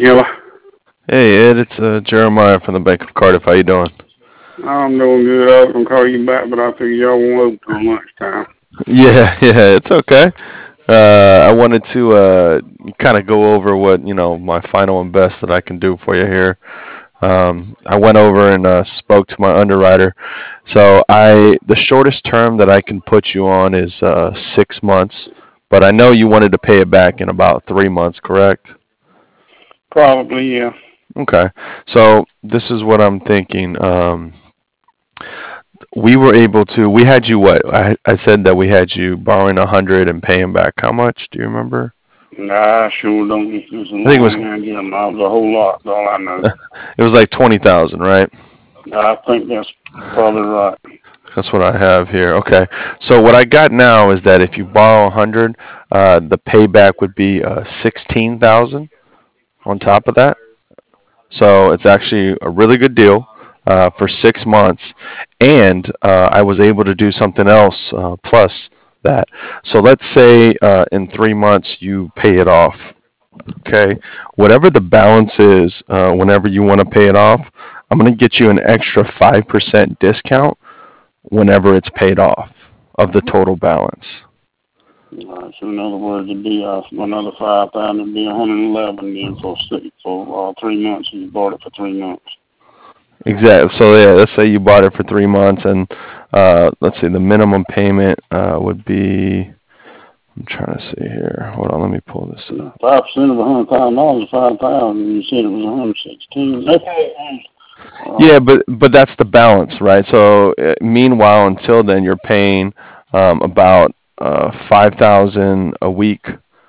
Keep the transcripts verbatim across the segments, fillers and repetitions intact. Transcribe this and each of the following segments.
Hello. Hey Ed, it's uh, Jeremiah from the Bank of Cardiff. How you doing? I'm doing good. I was gonna call you back, but I figured y'all won't open till lunchtime. Yeah, yeah, it's okay. Uh, I wanted to uh, kind of go over what you know my final and best that I can do for you here. Um, I went over and uh, spoke to my underwriter. So I the shortest term that I can put you on is uh, six months, but I know you wanted to pay it back in about three months, correct? Probably, yeah. Okay. So this is what I'm thinking. Um, we were able to. We had you what? I I said that we had you borrowing a hundred and paying back how much? Do you remember? Nah, I sure don't. It's just a I think it was long hand. Yeah, miles a whole lot. That's all I know. it was like twenty thousand, right? I think that's probably right. That's what I have here. Okay. So what I got now is that if you borrow a hundred, uh, the payback would be uh, sixteen thousand on top of that. So it's actually a really good deal uh, for six months. And uh, I was able to do something else uh, plus that. So let's say uh, in three months you pay it off. Okay. Whatever the balance is, uh, whenever you want to pay it off, I'm going to get you an extra five percent discount whenever it's paid off of the total balance. All right, so in other words, it'd be uh, another five thousand. It'd be one hundred eleven then for six for uh, three months. You bought it for three months. Exactly. So yeah, let's say you bought it for three months, and uh, let's say the minimum payment uh, would be. I'm trying to see here. Hold on, let me pull this up. Five percent of a hundred thousand dollars is five thousand. You said it was one hundred sixteen. Okay. Uh, Yeah, but but that's the balance, right? So uh, meanwhile, until then, you're paying um, about uh, five thousand a week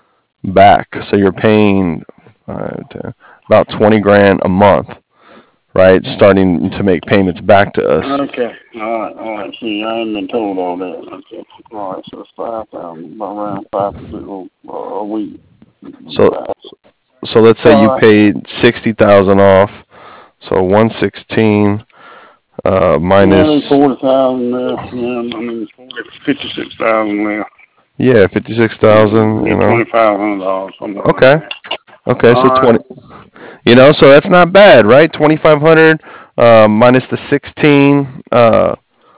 back. So you're paying uh, about twenty grand a month, right? Starting to make payments back to us. Okay. All right. All right. See, I ain't been told all that. Okay. All right. So it's five thousand, about around five percent a a week. So All so let's say you right. paid sixty thousand off. So one sixteen uh, Yeah, there's minus forty thousand there. Yeah, I mean, forty, fifty-six thousand there. yeah fifty six thousand. You Be know. twenty-five hundred dollars, something like Okay. that. Okay. So All right. twenty. You know. So that's not bad, right? Twenty five hundred uh, minus the sixteen uh,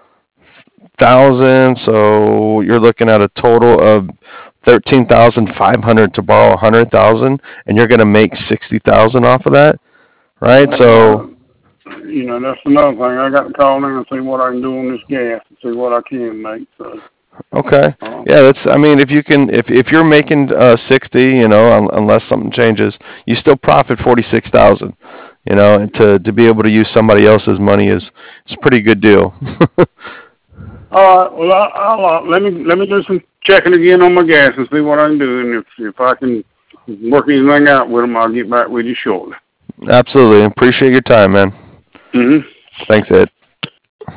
thousand. So you're looking at a total of thirteen thousand five hundred to borrow a hundred thousand, and you're gonna make sixty thousand off of that, right? So Well, you know, that's another thing. I got to call in and see what I can do on this gas and see what I can make. So, okay, uh, yeah, that's. I mean, if you can, if if you're making uh, sixty, you know, un, unless something changes, you still profit forty six thousand. You know, and to to be able to use somebody else's money is is a pretty good deal. all right. Well, I, I'll uh, let me let me do some checking again on my gas and see what I can do, and if if I can work anything out with them, I'll get back with you shortly. Absolutely, appreciate your time, man. Mm-hmm. Thanks, Ed.